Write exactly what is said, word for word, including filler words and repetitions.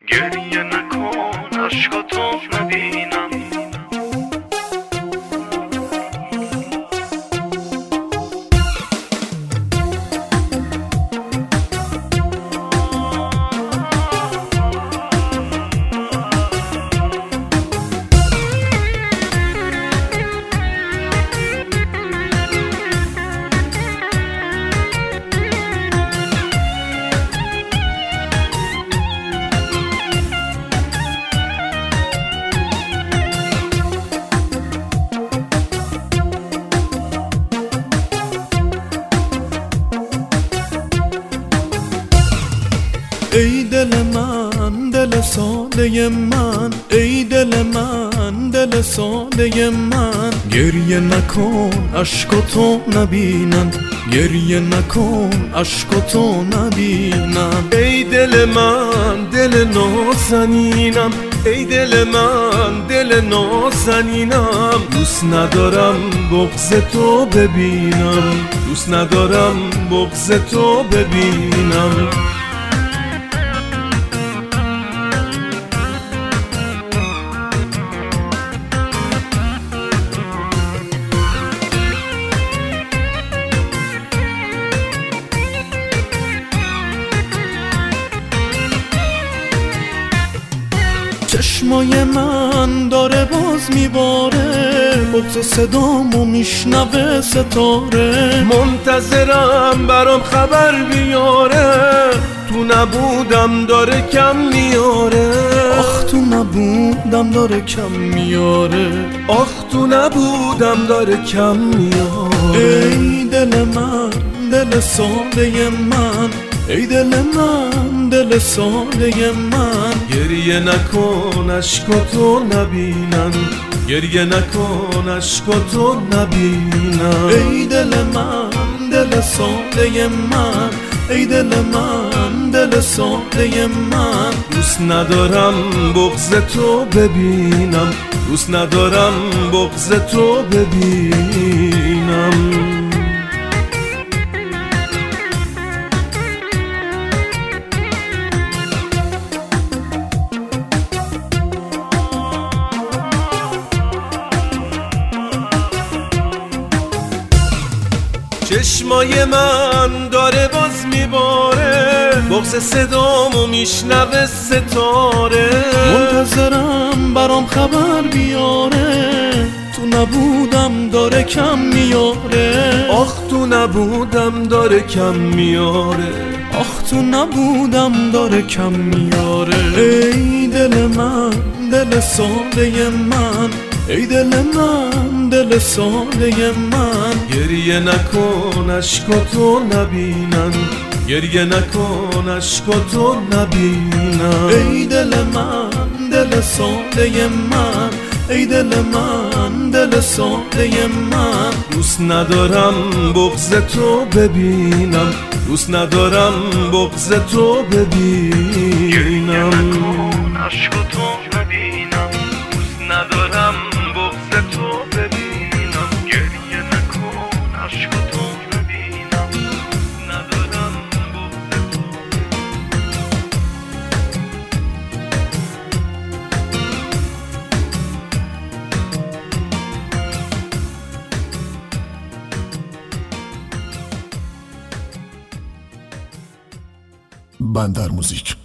گریه نکن عشقاتو نبینم. ای دل من دل ساده من، ای دل من دل ساده من، گریه نکن عشقاتو نبینم، گریه نکن عشقاتو نبینم. ای دل من دل نازنینم، ای دل من دل نازنینم، دوست ندارم بغض تو ببینم، دوست ندارم بغض تو ببینم. چشمای من داره باز میباره، بغض صدامو میشنوه ستاره، منتظرم برام خبر بیاره، تو نبودم داره کم میاره. آخ تو نبودم داره کم میاره، آخ تو نبودم داره کم میاره. ای دل من دل ساده من، ای دل من دل ساده من، گریه نکن عشقاتو نبینم، گریه نکن عشقاتو نبینم. ای دل من دل ساده من، ای دل من دل ساده من، دوست ندارم بغض تو ببینم، دوست ندارم بغض تو ببینم. چشمای من داره باز میباره، بغض صدامو میشنوه ستاره، منتظرم برام خبر بیاره، تو نبودم داره کم میاره. آخ تو نبودم داره کم میاره، آخ تو نبودم داره کم میاره. ای دل من دل ساده من، ای دل من دل ساده من، گریه نکن عشقاتو نبینم، گریه نکن عشقاتو نبینم. ای دل من دل ساده من، ای دل من دل ساده من، دوست ندارم بغض تو ببینم، دوست ندارم بغض تو ببینم. گریه نکن عشقاتو نبینم، دوست ندارم بغض تو ببینم. گریه نکن عشقاتو نبینم، دوست ندارم بغض تو بندر موزیک.